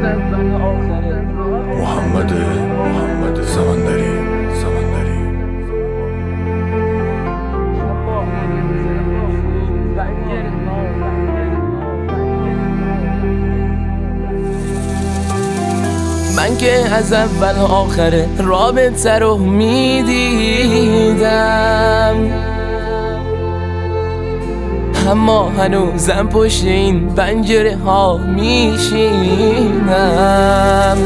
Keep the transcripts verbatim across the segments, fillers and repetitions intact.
محمد محمد سمندری سمندری من که از اول آخر رابطه رو میدیدم، اما هنوزم پشت این پنجره ها میشینم.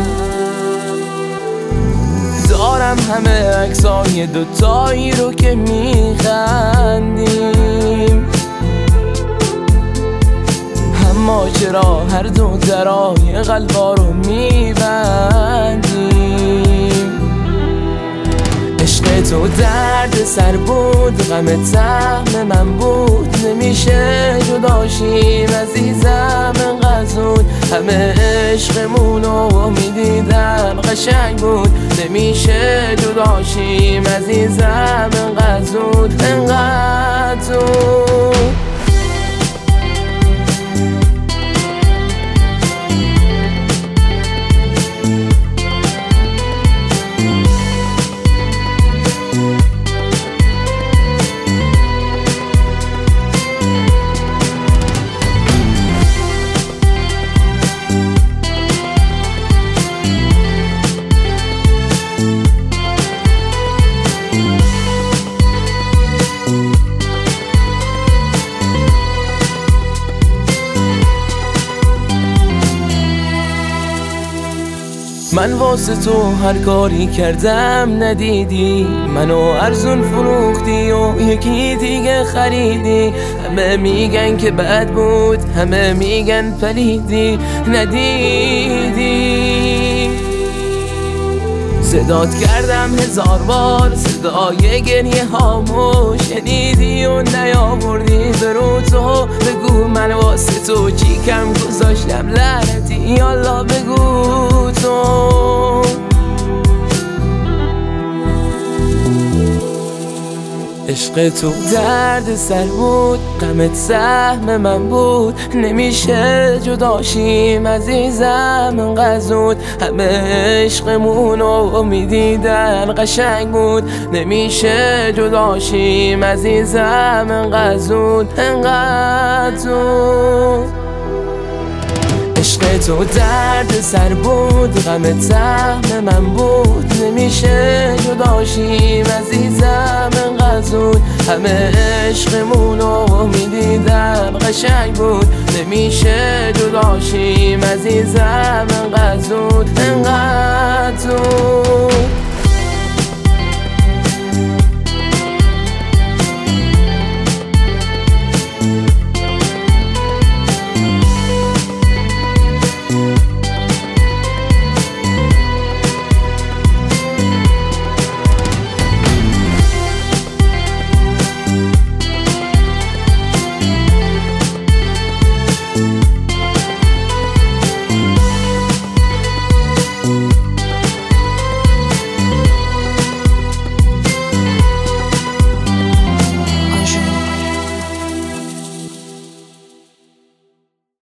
دارم همه عکسای دوتایی رو که میخندیم، اما چرا هر دو درای قلبا رو میبندیم؟ عشق تو درد سر بود، غم سهم من بود، نمیشه جداشیم عزیزم انقدر زود. همه عشقمونو میدیدن قشنگ بود، نمیشه جداشیم عزیزم انقدر زود انقدر زود. من واسه تو هر کاری کردم ندیدی، منو ارزون فروختی و یکی دیگه خریدی. همه میگن که بد بود، همه میگن پلیدی، ندیدی. صدات کردم هزار بار، صدای گریه هامو شنیدی و نیاوردی برو تو. بگو من واسه تو چی کم گذاشتم لعنتی، یالا بگو تو. عشق تو درد سر بود، غمت سهم من بود، نمیشه جداشیم عزیزم انقدر زود. همه عشقمونو میدیدن قشنگ بود، نمیشه جداشیم عزیزم انقدر زود انقدر زود. عشق تو درد سر بود، غمت سهم من بود، نمیشه جداشیم عزیزم انقدر زود. همه عشقمونو میدیدم قشنگ بود، نمیشه جداشیم عزیزم